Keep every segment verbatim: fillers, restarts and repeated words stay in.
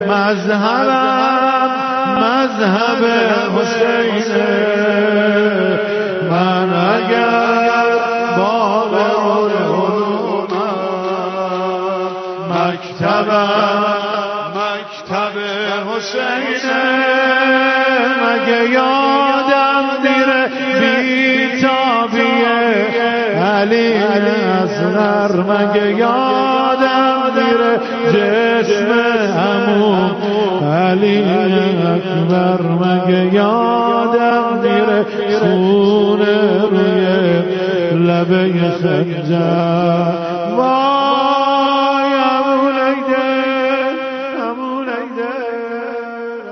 مذهبم مذهب حسین، من اگر باب علومم، مکتبم مکتب حسین، مگه یادم میره بی‌تابیه علی اصغر، مگه یادم میره جسم عمو علی اکبر، مگه یادم میره خون روی لبه خنجر. وای عمو لیدر عمو لیدر.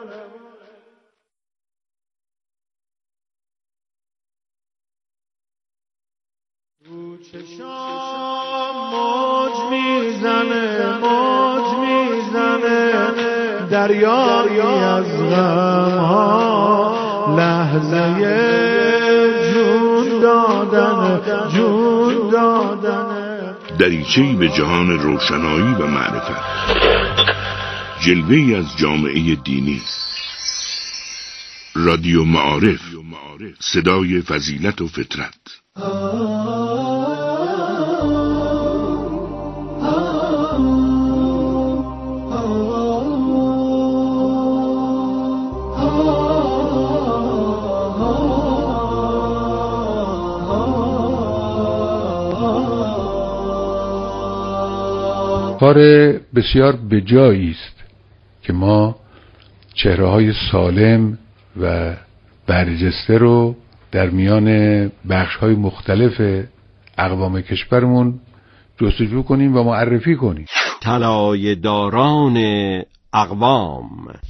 رو چشام موج میزنه موج میزنه، دریایی از غم ها، لحظه جون دادن جون دادن. دریچه‌ای به جهان روشنایی و معرفت، جلوه‌ای از جامعه دینی. رادیو معارف، صدای فضیلت و فطرت. کار بسیار بجایی است که ما چهره‌های سالم و برجسته رو در میان بخش‌های مختلف اقوام کشورمون جستجو کنیم و معرفی کنیم. طلایه‌داران اقوام.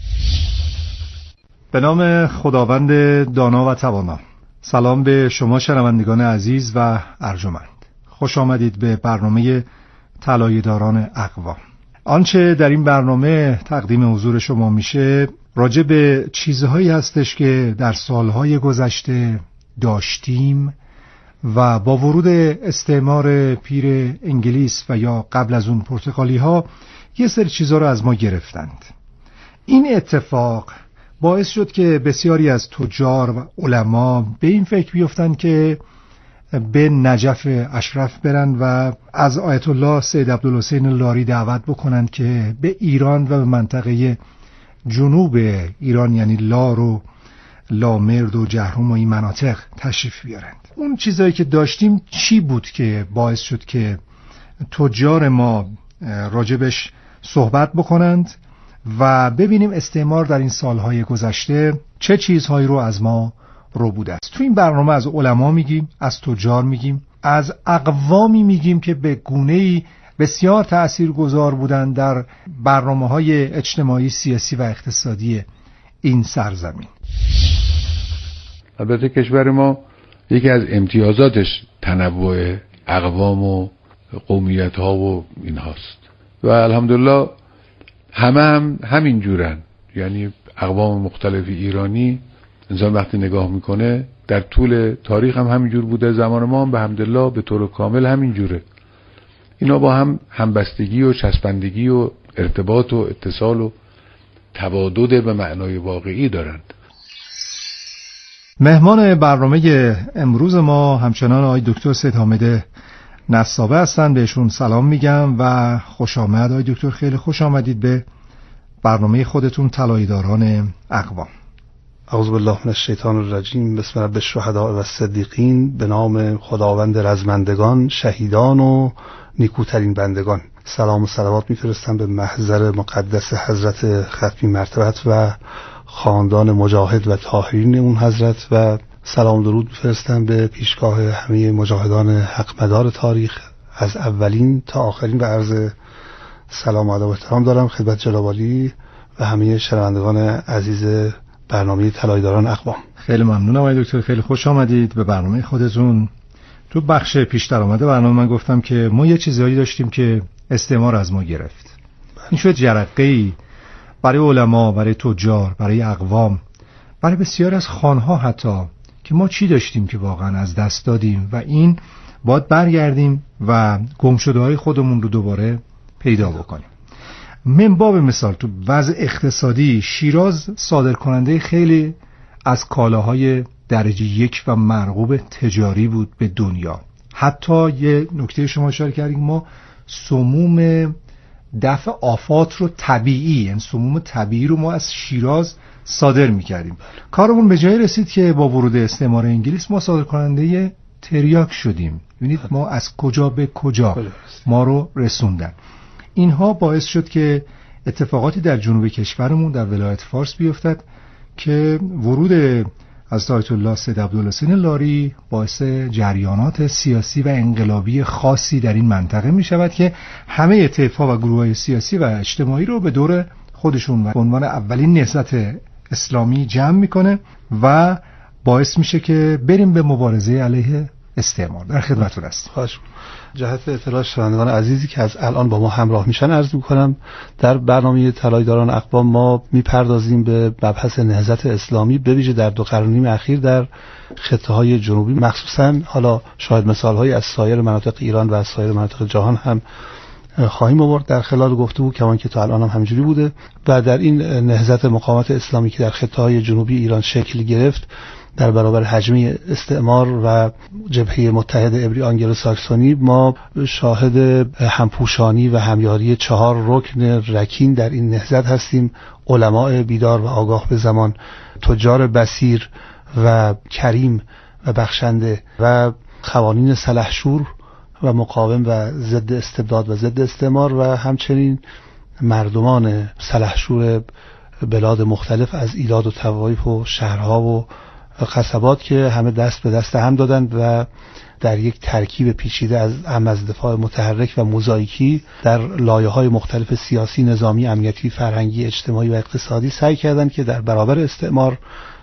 به نام خداوند دانا و توانا. سلام به شما شنوندگان عزیز و ارجمند. خوش آمدید به برنامه طلایه‌داران اقوام. آنچه در این برنامه تقدیم حضور شما میشه راجع به چیزهایی هستش که در سالهای گذشته داشتیم و با ورود استعمار پیر انگلیس و یا قبل از اون پرتغالی ها یه سری چیزها رو از ما گرفتند. این اتفاق باعث شد که بسیاری از تجار و علما به این فکر بیفتن که به نجف اشرف برن و از آیت الله سید عبدالحسین لاری دعوت بکنند که به ایران و به منطقه جنوب ایران یعنی لار و لامرد و جهرم و این مناطق تشریف بیارند. اون چیزایی که داشتیم چی بود که باعث شد که تجار ما راجبش صحبت بکنند و ببینیم استعمار در این سالهای گذشته چه چیزهایی رو از ما رو بوده است. تو این برنامه از علما میگیم، از تجار میگیم، از اقوامی میگیم که به گونه‌ای بسیار تأثیرگذار بودند در برنامه‌های اجتماعی، سیاسی و اقتصادی این سرزمین. البته کشور ما یکی از امتیازاتش تنوع اقوام و قومیت‌ها و این هاست و الحمدلله همه هم همین جورن. یعنی اقوام مختلف ایرانی انسان وقتی نگاه میکنه در طول تاریخ هم همینجور بوده، زمان ما هم به حمدالله به طور کامل همینجوره. اینا با هم همبستگی و چسبندگی و ارتباط و اتصال و تبادل به معنای واقعی دارند. مهمان برنامه امروز ما همچنان آقای دکتر سید حامد نسابه هستند. بهشون سلام میگم و خوش آمد آقای دکتر. خیلی خوش آمدید به برنامه خودتون طلایه‌داران اقوام. اعوذ بالله من الشیطان الرجیم. بسم رب الشهداء و الصدیقین. به نام خداوند رزمندگان، شهیدان و نیکوترین بندگان. سلام و صلوات میفرستم به محضر مقدس حضرت ختمی مرتبت و خاندان مجاهد و طاهرین اون حضرت و سلام درود میفرستم به پیشگاه همه مجاهدان حق مدار تاریخ از اولین تا آخرین و عرض سلام و ادب و احترام دارم خدمت جناب عالی و همه شنوندگان عزیز برنامه طلایه‌داران اقوام. خیلی ممنونم آقای دکتر. خیلی خوش آمدید به برنامه خودتون. تو بخش پیش درآمده برنامه من گفتم که ما یه چیزایی داشتیم که استعمار از ما گرفت. این شد جرقه‌ای برای علما، برای تجار، برای اقوام، برای بسیار از خانها حتی، که ما چی داشتیم که واقعا از دست دادیم و این باید برگردیم و گمشده‌های خودمون رو دوباره پیدا بکنیم. من باب مثال تو وضع اقتصادی شیراز صادر کننده خیلی از کالاهای درجه یک و مرغوب تجاری بود به دنیا. حتی یه نکته شما اشاره کردید، ما سموم دفع آفات رو طبیعی، یعنی سموم طبیعی رو ما از شیراز صادر می‌کردیم. کارمون به جایی رسید که با ورود استعمار انگلیس ما صادر کننده تریاک شدیم. ببینید ما از کجا به کجا ما رو رسوندن. اینها باعث شد که اتفاقاتی در جنوب کشورمون در ولایت فارس بیفتد که ورود حضرت آیت الله سید عبدالحسین لاری باعث جریانات سیاسی و انقلابی خاصی در این منطقه می شود که همه طیف‌ها و گروه‌های سیاسی و اجتماعی رو به دور خودشون و به عنوان اولین نهضت اسلامی جمع میکنه و باعث میشه که بریم به مبارزه علیه استعمار. در خدمتتون هستم. خواهش جهت اطلاع شنوندگان عزیزی که از الان با ما همراه میشن عرض میکنم در برنامه طلایه‌داران اقوام ما میپردازیم به مبحث نهضت اسلامی به ویژه در دو قرن و نیم اخیر در خطه‌های جنوبی، مخصوصا حالا شاید مثال‌هایی از سایر مناطق ایران و از سایر مناطق جهان هم خواهیم آورد در خلال گفتگو، کمان که تا الان هم همینجوری بوده. و در این نهضت مقاومت اسلامی که در خطه‌های جنوبی ایران شکل گرفت در برابر حجمه استعمار و جبهه متحد عبری آنگلو ساکسونی، ما شاهد همپوشانی و همیاری چهار رکن رکین در این نهضت هستیم: علماء بیدار و آگاه به زمان، تجار بصیر و کریم و بخشنده و قوانین سلحشور و مقاوم و ضد استبداد و ضد استعمار، و همچنین مردمان سلحشور بلاد مختلف از ایلات و طوایف و شهرها و قصبات که همه دست به دست هم دادند و در یک ترکیب پیچیده از هم از دفاع متحرک و موزاییکی در لایه‌های مختلف سیاسی، نظامی، امنیتی، فرهنگی، اجتماعی و اقتصادی سعی کردند که در برابر استعمار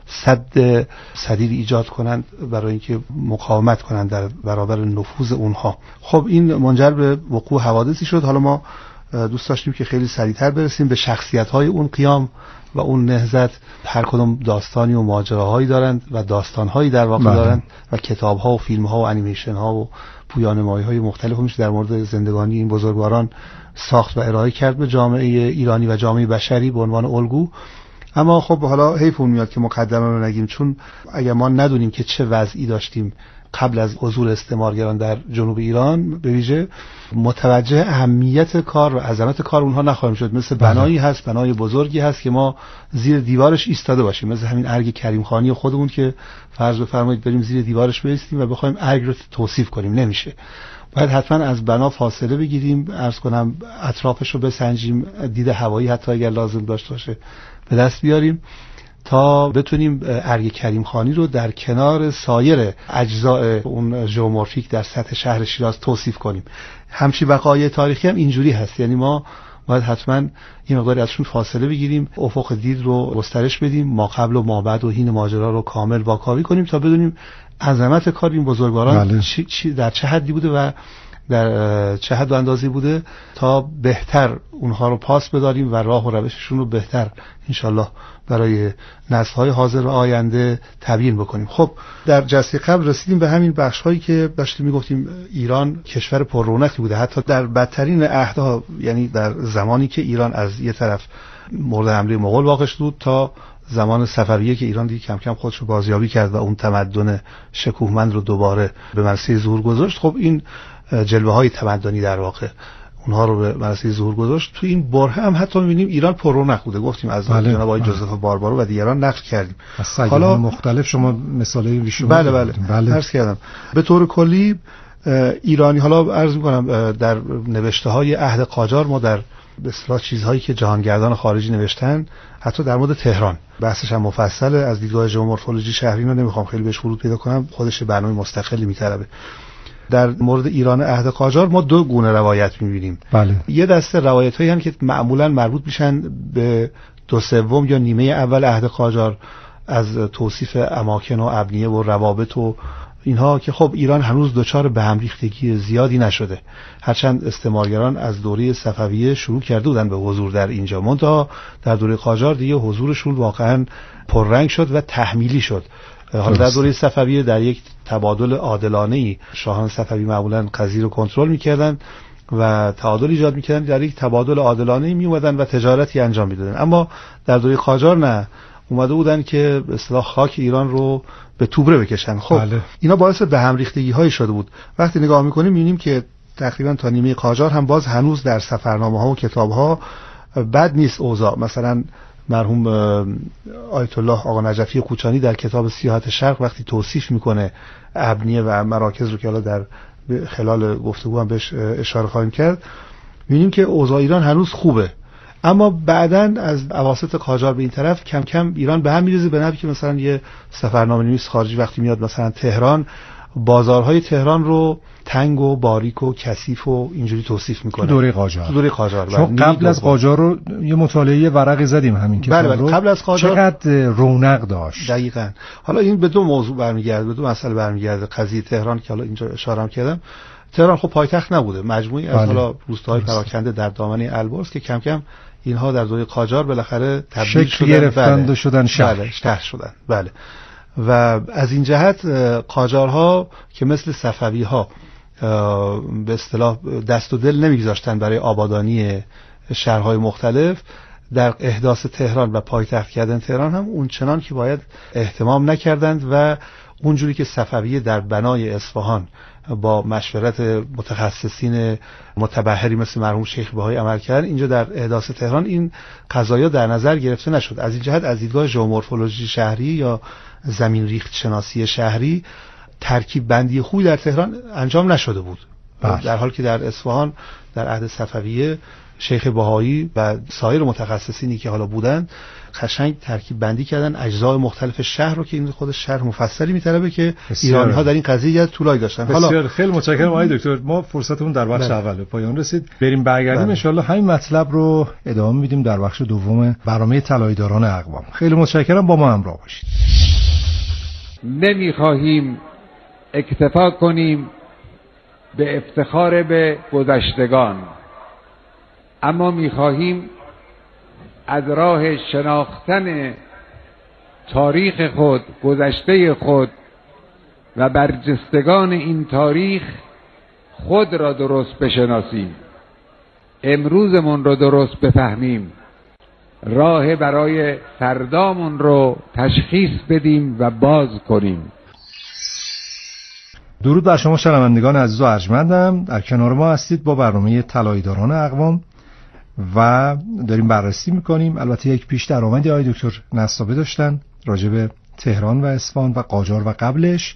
سد سدید ایجاد کنند برای اینکه مقاومت کنند در برابر نفوذ اونها. خب این منجر به وقوع حوادثی شد. حالا ما دوست داشتیم که خیلی سریعتر برسیم به شخصیت‌های اون قیام و اون نهضت. هر کدوم داستانی و ماجراهایی دارند و داستان‌هایی در واقع دارند و کتاب‌ها و فیلم‌ها و انیمیشن‌ها و پویانمایی‌های مختلف میشه در مورد زندگانی این بزرگواران ساخت و ارائه کرد به جامعه ایرانی و جامعه بشری به عنوان الگو. اما خب حالا حیفون میاد که مقدمه رو نگیم، چون اگر ما ندونیم که چه وضعی داشتیم قبل از حضور استعمارگران در جنوب ایران، به ویژه متوجه اهمیت کار و عظمت کار اونها نخواهیم شد. مثل بنایی هست، بنای بزرگی هست که ما زیر دیوارش ایستاده باشیم، مثل همین ارگ کریم خانی خودمون که فرض بفرمایید بریم زیر دیوارش بایستیم و بخوایم ارگ رو توصیف کنیم، نمیشه. باید حتما از بنا فاصله بگیریم، عرض کنم اطرافش رو بسنجیم، دید هوایی حتی اگر لازم داشته باشه به دست بیاریم تا بتونیم ارگ کریم خانی رو در کنار سایر اجزاء اون ژئومورفیک در سطح شهر شیراز توصیف کنیم. همچین وقایع تاریخی هم اینجوری هست، یعنی ما باید حتما این مقداری ازشون فاصله بگیریم، افق دید رو گسترش بدیم، ما قبل و ما بعد و حین ماجرا رو کامل واکاوی کنیم تا بدونیم عظمت کار این بزرگواران بله. چی، چی در چه حدی بوده و در چه حد و اندازی بوده تا بهتر اونها رو پاس بداریم و راه و روششون رو بهتر انشالله برای نسل‌های حاضر و آینده تبیین بکنیم. خب در جلسه قبل رسیدیم به همین بخش‌هایی که داشتیم میگفتیم ایران کشور پر رونقی بوده، حتی در بدترین عهدها، یعنی در زمانی که ایران از یه طرف مورد حمله مغول واقع شد تا زمان صفویه که ایران دیگه کم کم خودش رو بازیابی کرد و اون تمدن شکوهمند رو دوباره به مرحله ظهور گذاشت. خب این جلوه های تمدنی در واقع اونها رو به مرحله ظهور گذاشت. تو این بره هم حتی می‌بینیم ایران پر رونق بوده، گفتیم از بله. جناب آقای جوزف باربارو و دیگران نقل کردیم. حالا مختلف شما مثالای ریشو بله بله, بله. عرض کردم به طور کلی ایرانی، حالا عرض می‌کنم در نوشته‌های عهد قاجار ما در به اصطلاح چیزهایی که جهانگردان خارجی نوشتن، حتی در مورد تهران بحثش هم مفصله، از دیدگاه ژئومورفولوژی شهری رو نمیخوام خیلی بهش ورود پیدا کنم، خودش برنامه مستقلی می‌طلبه. در مورد ایران عهد قاجار ما دو گونه روایت می‌بینیم. بله. یه دسته روایت‌هایی هستند که معمولاً مربوط میشن به دو سوم یا نیمه اول عهد قاجار از توصیف اماکن و ابنیه و روابط و اینها، که خب ایران هنوز دچار به هم ریختگی زیادی نشده، هرچند استعمارگران از دوره صفویه شروع کرده بودن به حضور در اینجا، منتها در دوره قاجار دیگه حضورشون واقعاً پررنگ شد و تحمیلی شد. حالا در دوره صفویه در یک تبادل عادلانه‌ای شاهان صفوی معمولاً قضیه رو کنترل می‌کردن و تعادل ایجاد میکردن، در یک تبادل عادلانه می اومدن و تجارتی انجام میدادن. اما در دوره قاجار نه، اومده بودن که به اصطلاح خاک ایران رو به توبره بکشن. خب بله. اینا باعث به هم ریختگی های شده بود. وقتی نگاه میکنیم میبینیم که تقریبا تا نیمه قاجار هم باز هنوز در سفرنامه ها و کتاب ها بد نیست اوضاع. مثلا مرحوم آیت الله آقا نجفی کوچانی در کتاب سیاحت شرق وقتی توصیف میکنه ابنیه و مراکز رو که حالا در خلال گفتگو هم بهش اشاره خواهیم کرد، می‌بینیم که اوضاع ایران هنوز خوبه. اما بعداً از اواسط قاجار به این طرف کم کم ایران به هم می‌ریزه، به نحوی که مثلا یه سفرنامه‌نویس خارجی وقتی میاد مثلا تهران، بازارهای تهران رو تنگ و باریک و کثیف و اینجوری توصیف میکنه. تو دوره قاجار. تو دوره قاجار. چون قبل از قاجار رو یه مطالعه ورقی زدیم همین کتاب بله بله. رو. قبل از قاجار چقدر رونق داشت. دقیقاً. حالا این به دو موضوع برمیگرده، به دو مسئله برمیگرده. قضیه تهران که حالا اینجا اشاره کردم، تهران خب پایتخت نبوده، مجموعی از حالا روستاهای پراکنده در دامنه البرز که کم کم اینها در دوره قاجار بالاخره تبدیل شکل گرفتند و شدن شهر. بله شهر شدن. بله. و از این جهت قاجارها که مثل صفوی‌ها به اصطلاح دست و دل نمیگذاشتن برای آبادانی شهرهای مختلف، در احداث تهران و پایتخت کردن تهران هم اون چنان که باید اهتمام نکردند و اونجوری که صفویه در بنای اصفهان با مشورت متخصصین متبحری مثل مرحوم شیخ بهایی عمل کردن، اینجا در احداث تهران این قضایا در نظر گرفته نشد. از این جهت از دیدگاه ژئومورفولوژی شهری یا زمین ریخت شناسی شهری ترکیب بندی خوبی در تهران انجام نشده بود. بله. در حالی که در اصفهان در عهد صفویه شیخ بهایی و سایر متخصصینی که حالا بودن قشنگ ترکیب بندی کردن اجزای مختلف شهر رو که این خودش شهر مفصلی میطلبه که ایرانی ها در این قضیه طولایی داشتن. حالا خیلی متشکرم آقای دکتر. ما فرصتمون در بخش اول به پایان رسید، بریم برگردیم ان شاء الله همین مطلب رو ادامه میدیم در بخش دوم برنامه طلایه‌داران اقوام. خیلی متشکرم، با ما همراه باشید. نمیخواهیم اکتفا کنیم به افتخار به گذشتگان، اما میخواهیم از راه شناختن تاریخ خود، گذشته خود و برجستگان این تاریخ خود را درست بشناسیم، امروزمون رو درست بفهمیم، راه برای فردامون رو تشخیص بدیم و باز کنیم. درود بر شما شنوندگان عزیز و ارجمندم، در کنار ما هستید با برنامه طلایه‌داران اقوام و داریم بررسی میکنیم. البته یک پیش درآمدی آقای دکتر نسابه داشتن راجع به تهران و اصفهان و قاجار و قبلش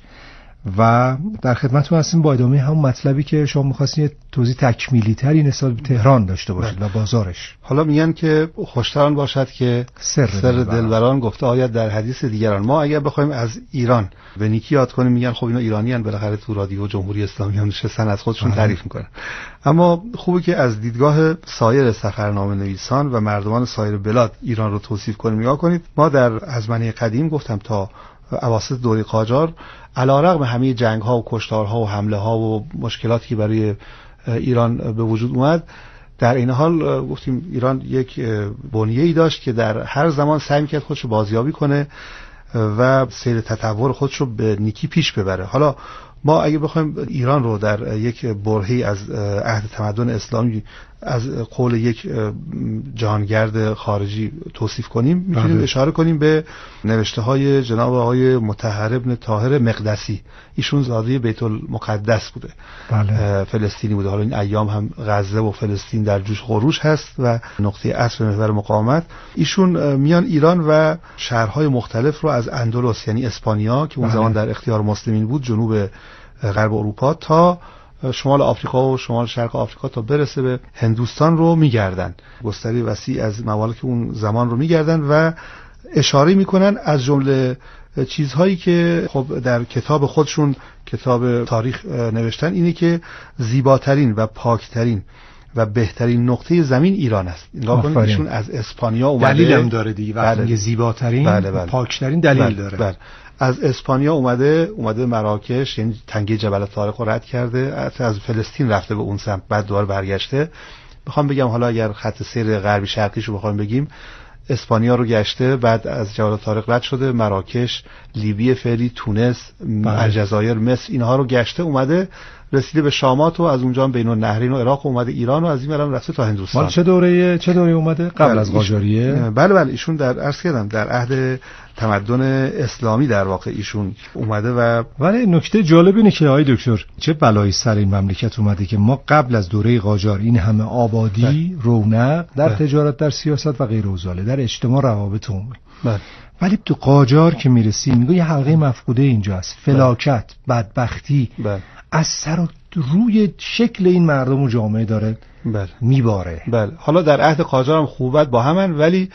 و در خدمتتون هستیم با ادامه همون مطلبی که شما می‌خواستین توضیح تکمیلی تری نسبت به تهران داشته باشید و بازارش. حالا میگن که خوشتران باشد که سر, سر دلبران گفته آید در حدیث دیگران. ما اگر بخوایم از ایران به نیکی یاد کنیم میگن خب اینا ایرانیان، بالاخره تو رادیو جمهوری اسلامی هم نشستن از خودشون تعریف میکنن. اما خوبه که از دیدگاه سایر سفرنامه نویسان و مردمان سایر بلاد ایران رو توصیف کنیم. نگاه کنید، ما در ازمنه قدیم گفتم تا اواسط دوره قاجار علیرغم همه جنگ ها و کشتارها و حمله ها و مشکلاتی که برای ایران به وجود اومد، در این حال گفتیم ایران یک بنیه‌ای داشت که در هر زمان سعی می‌کرد خودش رو بازیابی کنه و سیر تطور خودش رو به نیکی پیش ببره. حالا ما اگه بخوایم ایران رو در یک برهه‌ای از عهد تمدن اسلامی از قول یک جهانگرد خارجی توصیف کنیم، میتونیم اشاره کنیم به نوشته های جناب آقای مطهر ابن طاهر مقدسی. ایشون زاده بیت المقدس بوده. بله. فلسطینی بوده. حالا این ایام هم غزه و فلسطین در جوش خروش هست و نقطه عطف محور مقاومت. ایشون میان ایران و شهرهای مختلف رو از اندلس یعنی اسپانیا که اون بله. زمان در اختیار مسلمین بود، جنوب غرب اروپا تا شمال آفریقا و شمال شرق آفریقا تا برسه به هندوستان رو میگردن. گستره وسیع از ممالک اون زمان رو میگردن و اشاره میکنن از جمله چیزهایی که خب در کتاب خودشون کتاب تاریخ نوشتن اینه که زیباترین و پاکترین و بهترین نقطه زمین ایران است. نگاه ایشون از اسپانیا اومده. دلیل هم داره دیگه وقتی میگه زیباترین بله بله. پاکترین دلیل بله داره. بله. از اسپانیا اومده اومده مراکش یعنی تنگه جبل طارق رو رد کرده، از فلسطین رفته به اون سمت، بعد دوباره برگشته. میخوام بگم حالا اگر خط سیر غربی شرقیش رو بخوایم بگیم، اسپانیا رو گشته، بعد از جبل طارق رد شده، مراکش، لیبی فعلی، تونس، الجزایر، مصر، اینها رو گشته اومده رسیده به شامات و از اونجا بین النهرین و عراق اومده ایران و از این ورم رفته تا هندوستان. مال چه دوره چه دوره اومده؟ قبل از قاجاریه؟ بله بله ایشون در عرض کردم در عهد تمدن اسلامی در واقع ایشون اومده. و ولی نکته جالب اینه که آقای دکتر چه بلایی سر این مملکت اومده که ما قبل از دوره قاجار این همه آبادی، رونق در بله. تجارت، در سیاست و غیر اوزاله، در اجتماع، روابط عمومی. بله. ولی تو قاجار که میرسی میگه یه حلقه مفقوده اینجاست، فلاکت، بله. بدبختی بله. از سر و روی شکل این مردم و جامعه داره بله. میباره. بله. حالا در عهد قاجار هم خوبت با همن، ولی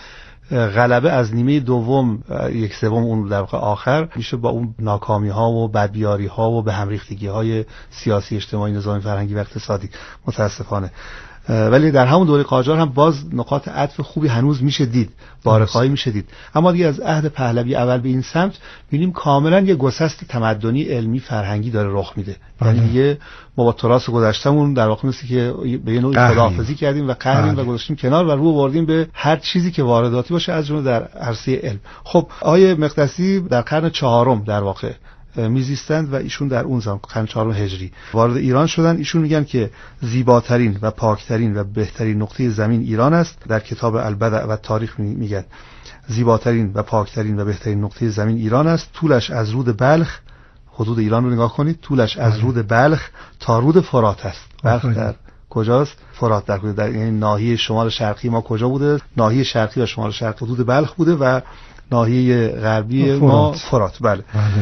غلبه از نیمه دوم یک سوم اون در واقع آخر میشه با اون ناکامی ها و بدبیاری ها و به هم ریختگی های سیاسی، اجتماعی، نظامی، فرهنگی و اقتصادی متاسفانه. ولی در همون دوره قاجار هم باز نقاط عطف خوبی هنوز میشه دید، بارقایی میشه دید. اما دیگه از عهد پهلوی اول به این سمت ببینیم کاملا یه گسست تمدنی، علمی، فرهنگی داره رخ میده. یعنی دیگه ما با تراث گذشتمون در واقع مثل که به یه نوعی خداحافظی کردیم و قهریم و گذاشتیم کنار و رو بردیم به هر چیزی که وارداتی باشه از جمله در عرصه علم. خب آقای مقدسی در قرن چهارم در واقع میزیستند و ایشون در اون زمان قرن چهارم هجری وارد ایران شدن. ایشون میگن که زیباترین و پاکترین و بهترین نقطه زمین ایران است. در کتاب البدع و تاریخ میگن زیباترین و پاکترین و بهترین نقطه زمین ایران است. طولش از رود بلخ، حدود ایران رو نگاه کنید، طولش از رود بلخ تا رود فرات است. بلخ در کجاست؟ فرات در کجا؟ در یعنی ناحیه شمال شرقی ما کجا بوده؟ ناحیه شرقی و شمال شرقی حدود بلخ بوده و ناحیه غربی ما فرات. بله. بله.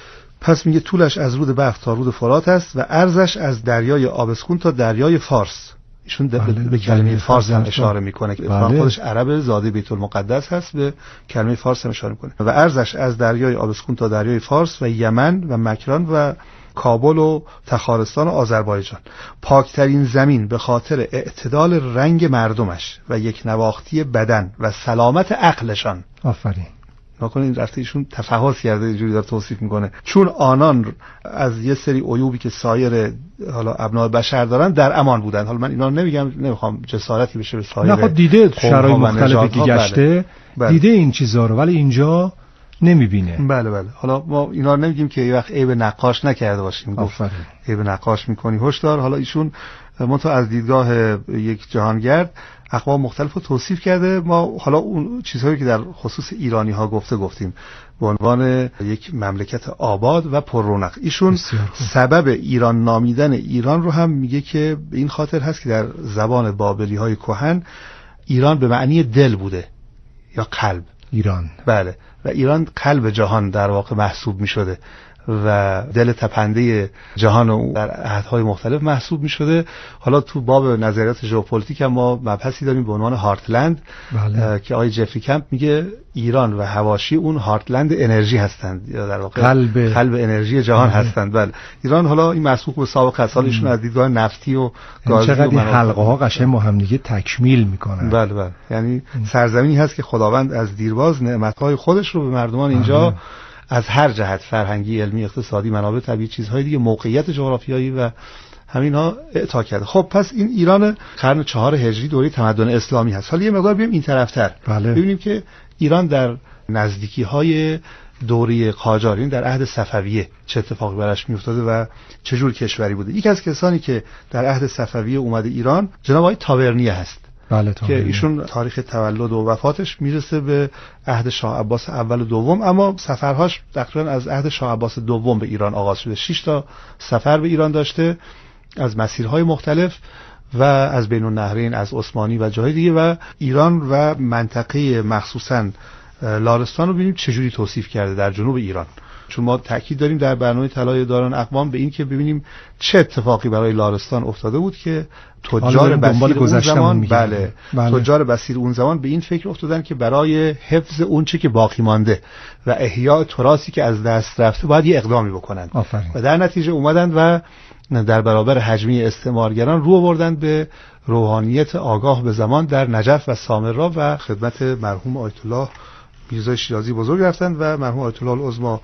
پس میگه طولش از رود بلخ تا رود فرات است و عرضش از دریای آبسکون تا دریای فارس. ایشون بله. به کلمه فارس هم اشاره میکنه که بله. خودش عرب زاده بیت المقدس هست، به کلمه فارس هم اشاره میکنه. و عرضش از دریای آبسکون تا دریای فارس و یمن و مکران و کابل و تخارستان و آذربایجان. پاکترین زمین به خاطر اعتدال رنگ مردمش و یک نواختی بدن و سلامت عقلشان. آفرین. نکنین رفته ایشون تفحص کرده اینجوری داره توصیف میکنه، چون آنان از یه سری عیوبی که سایر حالا ابناء بشر دارن در امان بودن. حالا من اینا رو نمیگم، نمیخوام جسارتی بشه به سایر. نه خب دیده شرایط مختلفی که گشته بله. دیده این چیزا رو، ولی اینجا نمیبینه. بله بله. حالا ما اینا رو نمیگیم که یه وقت عیب نقاش نکرده باشیم. آفرین. عیب نقاش میکنی هشدار. حالا ایشون منتها از دیدگاه یک جهانگرد اقوام مختلف رو توصیف کرده. ما حالا اون چیزهایی که در خصوص ایرانی ها گفته گفتیم به عنوان یک مملکت آباد و پر رونق. ایشون سبب ایران نامیدن ایران رو هم میگه که به این خاطر هست که در زبان بابلی های کهن ایران به معنی دل بوده یا قلب. ایران بله. و ایران قلب جهان در واقع محسوب میشده و دل تپنده جهان در عهدهای مختلف محسوب می شده. حالا تو باب نظریات ژئوپلیتیک هم ما مبحثی داریم به عنوان هارتلند بله. که آقای جفری کمپ میگه ایران و حواشی اون هارتلند انرژی هستند یا در واقع قلب قلب انرژی جهان بله. هستند. بله. ایران حالا این مسبوق به سابقه است. ایشون از دیدگاه نفتی و گازی چقدر این حلقه ها قشنگ با هم دیگه تکمیل میکنن. بله بله. یعنی سرزمینی هست که خداوند از دیرباز نعمت‌های خودش رو به مردمان اینجا بله. از هر جهت فرهنگی، علمی، اقتصادی، منابع طبیعی، چیزهای دیگه، موقعیت جغرافیایی و همینا اعطا کرده. خب پس این ایران قرن چهار هجری دوره تمدن اسلامی هست. حالا یه مقدار بیایم این طرفتر بله. ببینیم که ایران در نزدیکی‌های دوره قاجار، این در عهد صفویه چه اتفاقی براش میافتاده و چه جور کشوری بوده. یکی از کسانی که در عهد صفویه اومده ایران جناب آقای تاورنیه هست. بله که ایشون تاریخ تولد و وفاتش میرسه به عهد شاه عباس اول و دوم، اما سفرهاش تقریبا از عهد شاه عباس دوم به ایران آغاز شده. شش تا سفر به ایران داشته از مسیرهای مختلف و از بین النهرین، از عثمانی و جاهای دیگه. و ایران و منطقه مخصوصا لارستان رو ببینیم چجوری توصیف کرده در جنوب ایران، چون ما تاکید داریم در برنامه طلای داران اقوام به این که ببینیم چه اتفاقی برای لارستان افتاده بود که تجار بسیر اون زمان بله, بله تجار بسیر اون زمان به این فکر افتادن که برای حفظ اون چه که باقی مانده و احیاء تراثی که از دست رفته باید یه اقدامی بکنن. آفرین. و در نتیجه اومدن و در برابر حجمی استعمارگران رو آوردن به روحانیت آگاه به زمان در نجف و سامرا و خدمت مرحوم آیت الله میرزا شیرازی بزرگ رفتن و مرحوم آیت الله العظما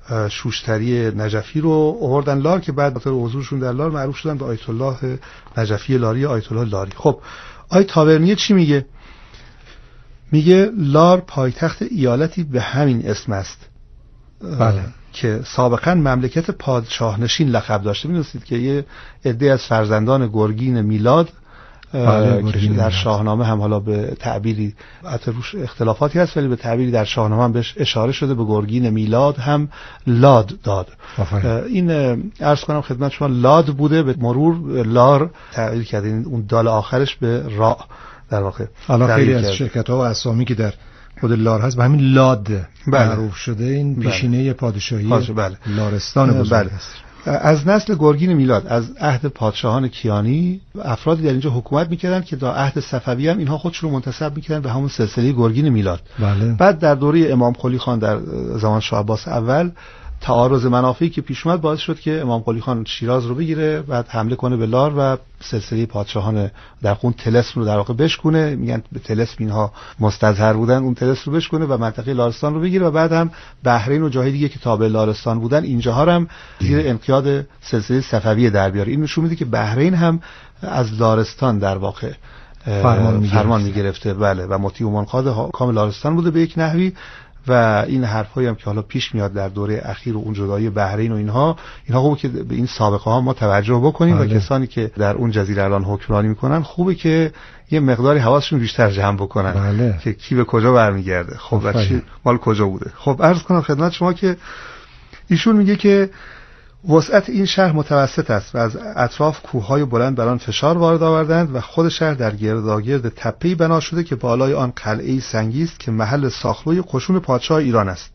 شوشتری نجفی رو آوردن لار که بعد خاطر حضورشون در لار معروف شدن به آیت الله نجفی لاری، آیت الله لاری. خب آیت تاورنیه چی میگه؟ میگه لار پایتخت ایالتی به همین اسم است بله. که سابقا مملکت پادشاه نشین لقب داشته. می‌دونید که یه عده از فرزندان گرگین میلاد بله، که در شاهنامه هم حالا به تعبیری البته روش اختلافاتی هست ولی به تعبیری در شاهنامه هم بهش اشاره شده، به گرگین میلاد هم لاد داد. آفره. این عرض کنم خدمت شما لاد بوده، به مرور لار تغییر کرده، اون دال آخرش به را در واقع. حالا خیلی از شرکت‌ها و اسامی که در خود لار هست به همین لاد بله. معروف شده. این پیشینه بله. پادشاهی بله. لارستان بزرگ بله. است. از نسل گرگین میلاد، از عهد پادشاهان کیانی، افرادی در اینجا حکومت میکردن که در عهد صفوی هم اینها خودشون رو منتسب میکردن به همون سلسله گرگین میلاد. بله. بعد در دوره امام قلی خان در زمان شاه عباس اول تعارض منافعی که پیش اومد باعث شد که امام قلی خان شیراز رو بگیره، بعد حمله کنه به لار و سلسله پادشاهان در خون طلسم رو در واقع بشکونه. میگن به طلسم اینها مستظهر بودن، اون طلسم رو بشکونه و منطقه لارستان رو بگیره و بعد هم بحرین و جاهای دیگه که تابع لارستان بودن اینجاها هم زیر انقیاد سلسله صفویه در بیاره. این نشون میده که بحرین هم از لارستان در واقع فرمان فرمان میگرفته. بله، و مطیع و منقاد حکام لارستان بوده به یک نحوی. و این حرفایی هم که حالا پیش میاد در دوره اخیر و اون جدایی بحرین و اینها اینها خوبه که به این سابقه ها ما توجه بکنیم. بله. و کسانی که در اون جزیره الان حکمرانی میکنن خوبه که یه مقداری حواسشون بیشتر جمع بکنن. بله. که کی به کجا برمیگرده، خب و چی مال کجا بوده. خب عرض کنم خدمت شما که ایشون میگه که وسعت این شهر متوسط است و از اطراف کوههای بلند بر آن فشار وارد آوردند و خود شهر در گرداگرد تپه‌ای بنا شده که بالای آن قلعه‌ای سنگی است که محل ساخت‌های قشون پادشاه ایران است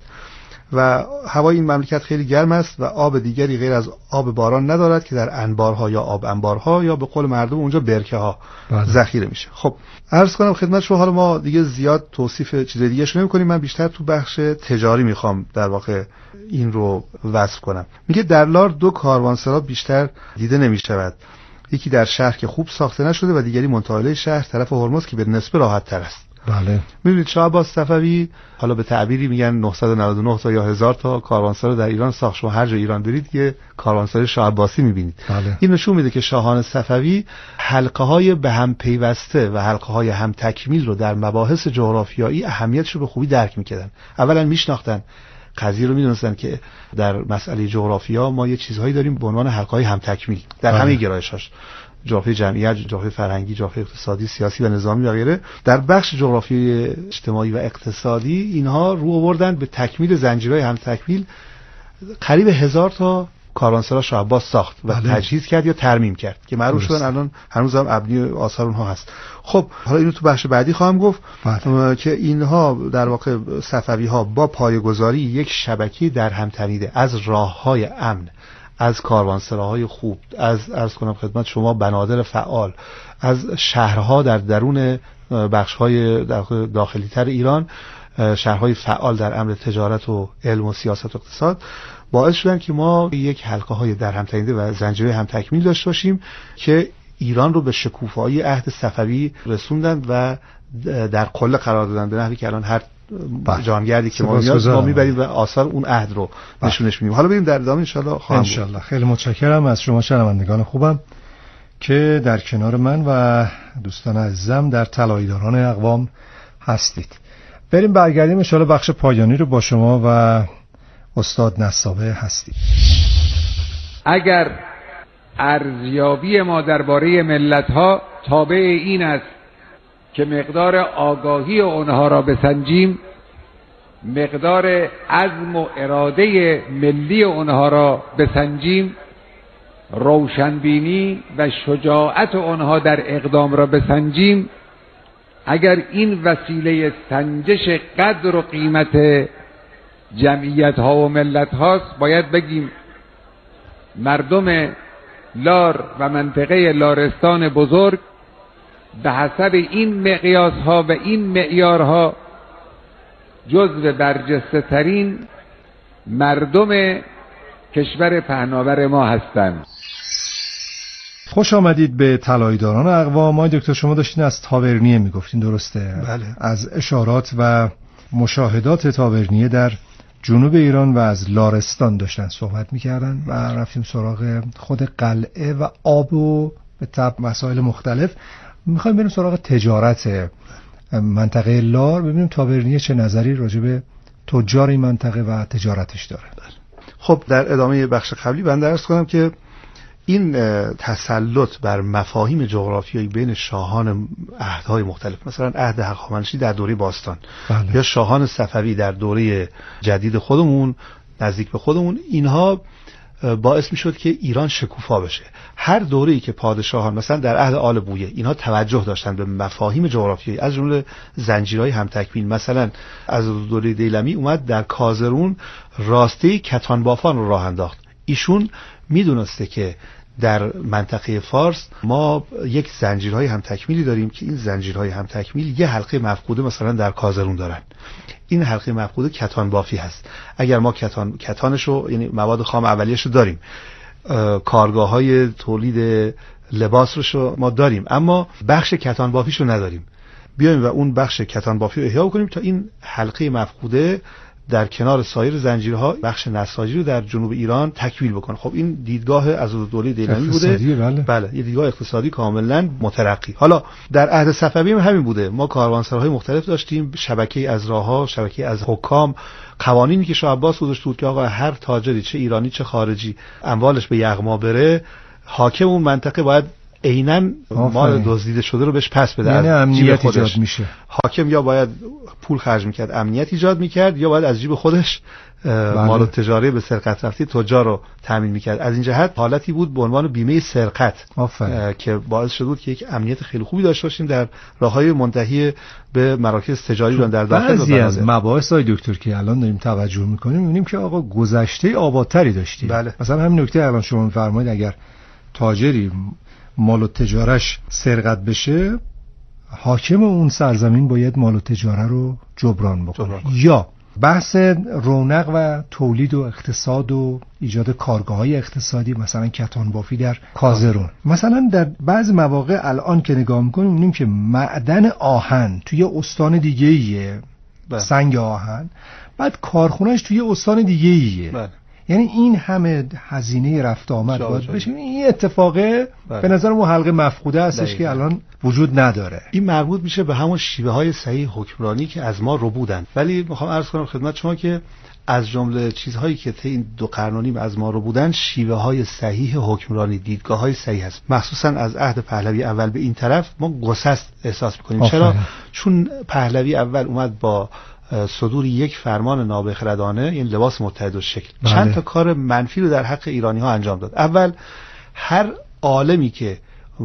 و هوای این مملکت خیلی گرم است و آب دیگری غیر از آب باران ندارد که در انبارها یا آب انبارها یا به قول مردم اونجا برکه ها ذخیره میشه. خب عرض کنم خدمت شما، حالا ما دیگه زیاد توصیف چیز دیگه شو نمی‌کنیم، من بیشتر تو بخش تجاری میخوام در واقع این رو وصف کنم. میگه در لار دو کاروانسرا بیشتر دیده نمیشود، یکی در شهر که خوب ساخته نشده و دیگری منتهی شهر طرف هرمز که به نسبه راحت تر است. بله. می‌بینید شاه عباس صفوی حالا به تعبیری میگن نهصد و نود و نه تا یا هزار تا کاروانسرا در ایران ساخت. شما هر جا ایران برید یه کاروانسرای شاه عباسی می‌بینید. بله. این نشون میده که شاهان صفوی حلقه‌های به هم پیوسته و حلقه‌های هم تکمیل رو در مباحث جغرافیایی اهمیتش رو به خوبی درک می‌کردن. اولا میشناختن قضیه رو، میدونستن که در مسئله جغرافیا ما یه چیزهایی داریم به عنوان حلقه‌های هم تکمیل در بله. همه گرایش‌هاش، جغرافی جمعیت، جغرافی فرهنگی، جغرافی اقتصادی، سیاسی و نظامی و غیره. در بخش جغرافی اجتماعی و اقتصادی اینها رو آوردن به تکمیل زنجیرهای هم تکمیل. قریب هزار تا کاروانسرا شاه عباس ساخت و بله. تجهیز کرد یا ترمیم کرد که معروف شدن، الان هنوز هم ابنی آثار اونها هست. خب حالا اینو تو بخش بعدی خواهم گفت. بله. که اینها در واقع صفوی ها با پایه‌گذاری یک شبکه در هم تنیده از راه‌های امن، از کاروانسراهای خوب، از عرض کنم خدمت شما بنادر فعال، از شهرها در درون بخش‌های داخلی تر ایران، شهرهای فعال در امر تجارت و علم و سیاست و اقتصاد، باعث شدن که ما یک حلقه های در هم تنیده و زنجیره هم تکمیل داشته باشیم که ایران رو به شکوفایی عهد صفوی رسوندن و در قله قرار دادن، به نحوی که الان هر جانگردی که ما میاد ما میبریم و آثار اون عهد رو نشونش میدیم. حالا بریم در ادامه ان شاء الله خواهم ان شاء الله. خیلی متشکرم از شما شنوندگان خوبم که در کنار من و دوستان عزیزم در طلایه‌داران اقوام هستید. بریم برگردیم ان شاء الله بخش پایانی رو با شما و استاد نسابه هستید. اگر ارزیابی ما درباره ملت‌ها تابع این است که مقدار آگاهی آنها را بسنجیم، مقدار عزم و اراده ملی آنها را بسنجیم، روشنبینی و شجاعت آنها در اقدام را بسنجیم، اگر این وسیله سنجش قدر و قیمت جمعیت ها و ملت هاست، باید بگیم مردم لار و منطقه لارستان بزرگ به حسب این مقیاس ها و این معیارها جزو برجسته ترین مردم کشور پهناور ما هستند. خوش آمدید به طلایه‌داران اقوام. آقای دکتر شما داشتین از تاورنیه میگفتین، درسته؟ بله. از اشارات و مشاهدات تاورنیه در جنوب ایران و از لارستان داشتن صحبت میکردن و رفتیم سراغ خود قلعه و آب و به طب مسائل مختلف. میخوایم بریم سراغ تجارت منطقه لار، ببینیم تاورنیه چه نظری راجع به تجار این منطقه و تجارتش داره. خب در ادامه بخش قبلی بنده عرض کنم که این تسلط بر مفاهیم جغرافیایی بین شاهان عهدهای مختلف، مثلا عهد هخامنشی در دوره باستان بله. یا شاهان صفوی در دوره جدید خودمون نزدیک به خودمون، اینها باعث می شد که ایران شکوفا بشه. هر دوره‌ای که پادشاهان مثلا در عهد آل بویه اینها توجه داشتن به مفاهیم جغرافیایی از جمله زنجیرهای هم تکمیل، مثلا از دوره دیلمی اومد در کازرون راسته کتان بافان رو راه انداخت. ایشون میدونسته که در منطقه فارس ما یک زنجیرهای هم تکمیلی داریم که این زنجیرهای هم تکمیل یه حلقه مفقوده مثلا در کازرون دارن. این حلقه مفقوده کتان بافی هست. اگر ما کتان کتانشو یعنی مواد خام اولیه‌شو داریم، کارگاه‌های تولید لباس رو ما داریم، اما بخش کتان بافیشو نداریم. بیایم و اون بخش کتان بافی رو احیا کنیم تا این حلقه مفقوده در کنار سایر زنجیرها بخش نساجی رو در جنوب ایران تکمیل بکنه. خب این دیدگاه از دوره دیلمی بوده. بله. بله، یه دیدگاه اقتصادی کاملا مترقی. حالا در عهد صفوی هم همین بوده. ما کاروانسراهای مختلف داشتیم، شبکه از راهها، شبکه از حکام، قوانینی که شاه عباس گذاشته بود که آقا هر تاجری چه ایرانی چه خارجی اموالش به یغما بره، حاکم اون منطقه باید عیناً مال دزدیده شده رو بهش پس بده. یعنی امنیت ایجاد میشه. حاکم یا باید پول خرج میکرد امنیت ایجاد میکرد یا باید از جیب خودش مال تجاری به سرقت رفتی تجار رو تامین میکرد. از این جهت حالتی بود به عنوان بیمه سرقت که باعث شد بود که یک امنیت خیلی خوبی داشته باشیم در راههای منتهی به مراکز تجاری رو در داخل. بعضی از مباحث های دکتر که الان داریم توجه میکنیم میبینیم که آقا گذشته آبادتری داشتیم. بله. مثلا همین نکته الان شما میفرمایید اگر تاجری مال و تجارش سرقت بشه، حاکم اون سرزمین باید مال و تجاره رو جبران بکنه. جبران. یا بحث رونق و تولید و اقتصاد و ایجاد کارگاه‌های اقتصادی، مثلا کتان بافی در کازرون. مثلا در بعض مواقع الان که نگاه می‌کنیم می‌بینیم که معدن آهن توی استان دیگه‌ایه، سنگ آهن، بعد کارخونه‌اش توی استان دیگه‌ایه. یعنی این همه هزینه رفت آمد باید بشه. این اتفاقه بله. به نظر ما حلقه مفقوده هستش که الان وجود نداره. این مربوط میشه به همون شیوه های صحیح حکمرانی که از ما رو بودن. ولی میخوام عرض کنم خدمت شما که از جمله چیزهایی که طی این دو قرن و نیم از ما رو بودن شیوه های صحیح حکمرانی، دیدگاه های صحیح هست. مخصوصا از عهد پهلوی اول به این طرف ما گسست احساس میکنیم. آفره. چرا؟ چون پهلوی اول اومد با صدور یک فرمان نابخردانه، این لباس متحد الشکل، بله. چند تا کار منفی رو در حق ایرانی ها انجام داد. اول هر عالمی که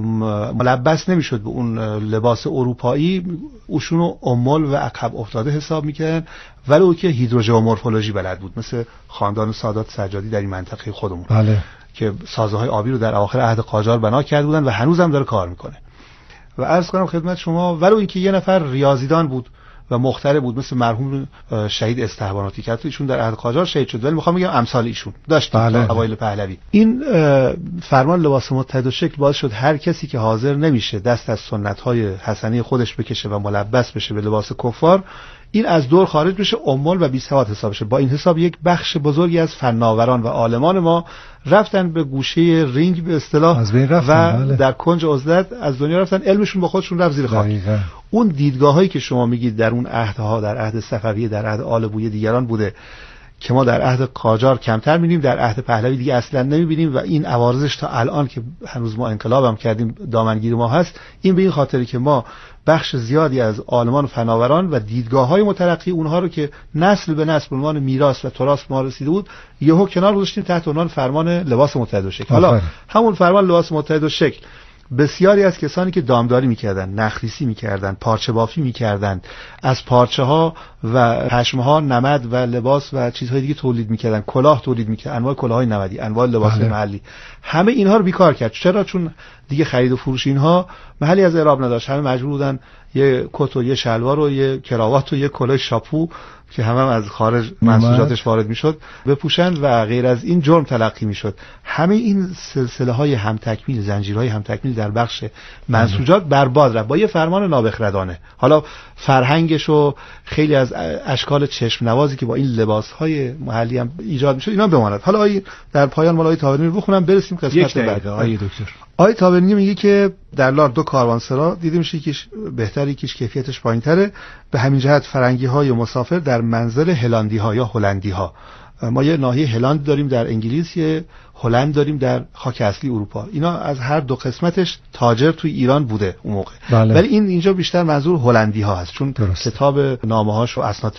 ملبس نمیشد به اون لباس اروپایی اوشونو امول و عقب افتاده حساب میکردن، ولو که هیدروژئومورفولوژی بلد بود، مثل خاندان سادات سجادی در این منطقه خودمون، بله. که سازه‌های آبی رو در اواخر عهد قاجار بنا کرده بودن و هنوزم داره کار میکنه. و عرض کنم خدمت شما ولو اینکه یه نفر ریاضیدان بود و مخترع بود مثل مرحوم شهید استحباناتی که ایشون در عهد قاجار شهید شد، ولی میخوام بگم امثال ایشون داشتیم بله. اوایل پهلوی. این فرمان لباس متحد الشکل باعث شد هر کسی که حاضر نمیشه دست از سنت‌های حسنی خودش بکشه و ملبس بشه به لباس کفار، این از دور خارج بشه، امول و بی سواد حساب بشه. با این حساب یک بخش بزرگی از فناوران و عالمان ما رفتن به گوشه رینگ به اصطلاح و بله. در کنج عزلت از دنیا رفتن، علمشون با خودشون رفت زیر خاک. اون دیدگاهایی که شما میگید در اون عهدها، در عهد صفوی، در عهد آل بویه دیگران بوده که ما در عهد قاجار کمتر می‌بینیم، در عهد پهلوی دیگه اصلا نمی‌بینیم و این عوارضش تا الان که هنوز ما انقلاب هم کردیم دامنگیر ما هست. این به این خاطری که ما بخش زیادی از عالمان و فناوران و دیدگاه‌های مترقی اونها رو که نسل به نسل به عنوان میراث و تراث ما رسیده بود یهو کنار گذاشتیم تحت عنوان فرمان لباس متحد الشکل. حالا همون فرمان لباس متحد الشکل بسیاری از کسانی که دامداری میکردن، نخریسی میکردن، پارچه بافی میکردن، از پارچه ها و پشم ها نمد و لباس و چیزهای دیگه تولید میکردن، کلاه تولید میکردن، انواع کلاهای نمدی، انواع لباس بله. محلی، همه اینها رو بیکار کرد. چرا؟ چون دیگه خرید و فروش اینها محلی از اعراب نداشت. همه مجبور بودن یه کت و یه شلوار و یه کراوات و یه کلاه شاپو که همه هم از خارج منسوجاتش وارد میشد بپوشند و غیر از این جرم تلقی میشد. همه این سلسله های هم تکمیل، زنجیرهای هم تکمیل در بخش منسوجات برباد رفت با یه فرمان نابخردانه. حالا فرهنگش و خیلی از اشکال چشم نوازی که با این لباس های محلی هم ایجاد میشد اینا بماند. حالا در پایان مالای تاوری رو بخونم برسیم قسمت بعد. آیه دکتر آقای تابرینی میگه که در لار دو کاروانسرا دیده میشه یکیش بهتره یکیش کیفیتش پایین‌تره، به همین جهت فرنگی‌های مسافر در منزل هلندی‌ها یا هلندی‌ها. ما یه ناحیه هلند داریم در انگلیس، یه هلند داریم در خاک اصلی اروپا. اینا از هر دو قسمتش تاجر توی ایران بوده اون موقع. بله. ولی این اینجا بیشتر منظور هلندی‌ها هست، چون درست. کتاب نامه‌هاش و اسناد